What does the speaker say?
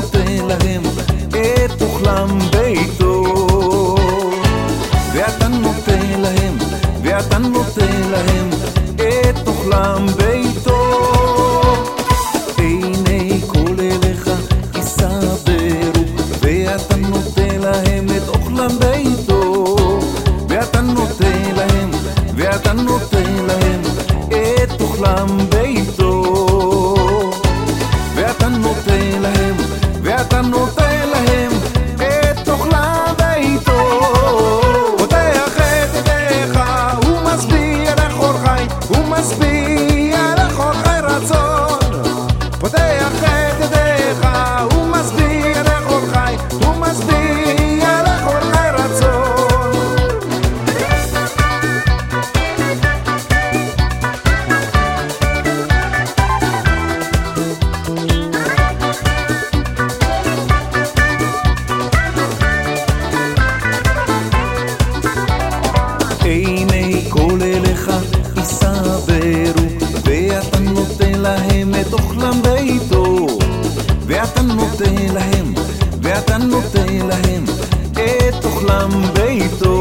נותן להם את אוכלם ביתו, ואתה נותן להם, ואתה נותן להם את אוכלם ביתו. עיני כל אליך יסברו, ואתה נותן להם את אוכלם ביתו, ואתה נותן להם, ואתה נותן להם את אוכלם ביתו, ואתה נותן להם, ואתה נותן להם את אוכלם ביתו. פותח את ידיך ומשביע לכל חי, ומשביע לכל חי רצון. פותח את ידיך ומשביע לכל חי, ומשביע לכל חי רצון. עיני כל אליך יסברו, ואתה נותן להם את אוכלם ביתו, ואתה נותן להם, ואתה נותן להם את אוכלם ביתו,